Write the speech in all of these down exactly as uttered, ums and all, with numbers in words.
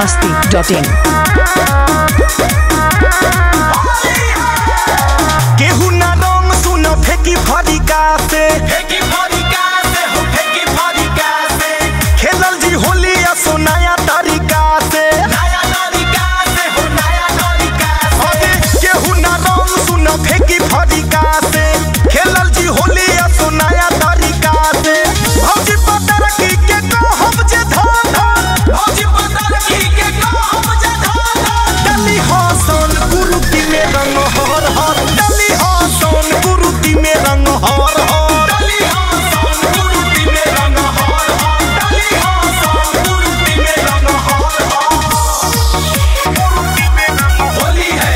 मस्ती dot इन। केहू ना रंग सुन फेंकी फरिका से, फेंकी फरिका से हो फेंकी फरिका से खेलल जी होली असो नया तरीका से, नया तरीका से हो नया तरीका से। अरे केहू ना रंग सुन फेंकी फरिका से, खेलल जी होली असो नया तरीका से। भौजी पतर की के को हम जे धान धान, भौजी पतर की के को हम जे धान धान। डली हसन गुरुती में रंग हर हर, डली हसन गुरुती में रंग हर हर, डली हसन गुरुती में रंग हर हर, डली हसन गुरुती में रंग हर हर। होली है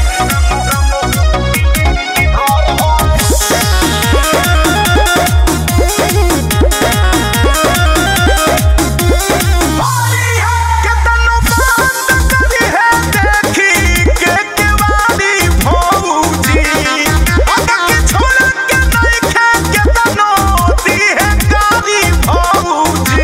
केतनो बात करी है देखी के केवाड़ी भौजी, आगे के छोड़ के नहीं खे केतनो दी है गारी भौजी।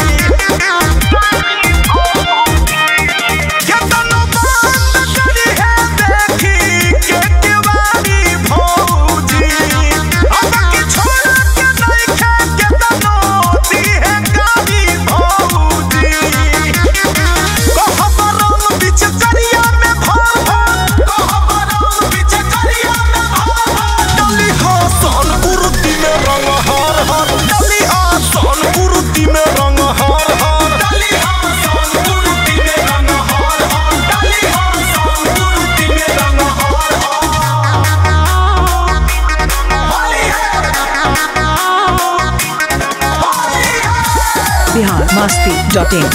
केतनो बात करी है देखी के केवाड़ी भौजी, आगे के छोड़ के नहीं खे केतनो दी है गारी भौजी। कहबरम बिच करिया में भर भर, कहबरम बिच करिया में भर भर। डली हसन गुरुती में रंग हर हर, डली हसन गुरुती में रंग हर हर। डली हसन गुरुती में रंग हर हर, डली हसन गुरुती में रंग हर हर। होली है होली है। Bihar Masti dot in.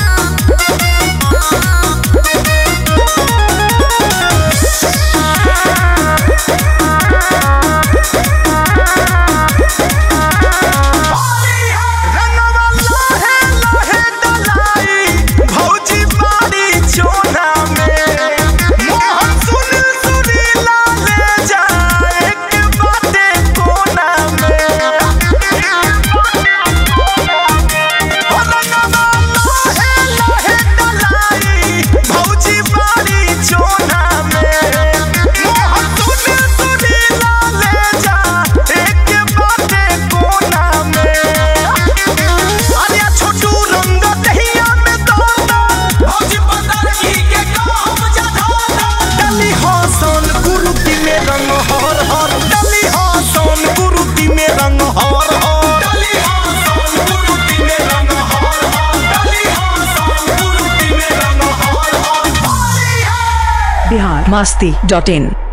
रंगवा लहे लहे डलाई भौजी बाड़ी चोना में, मोहन सुनील सुरीला ले जाए के बाटे कोना में। हो रंगवा लहे लहे डलाई भौजी बाड़ी चोना में, मोहन सुनील सुरीला ले जाए के बाटे कोना में। अरे छोटू रंग दहिया में दाना, भौजी पतर की के को हम जे धान धान। डली हसन गुरुती में रंग हर हर, डली हसन गुरुती में रंग हर हर। डली हसन गुरुती में रंग हर हर, डली हसन गुरुती में रंग हर हर। होली है बिहार मस्ती डॉट इन।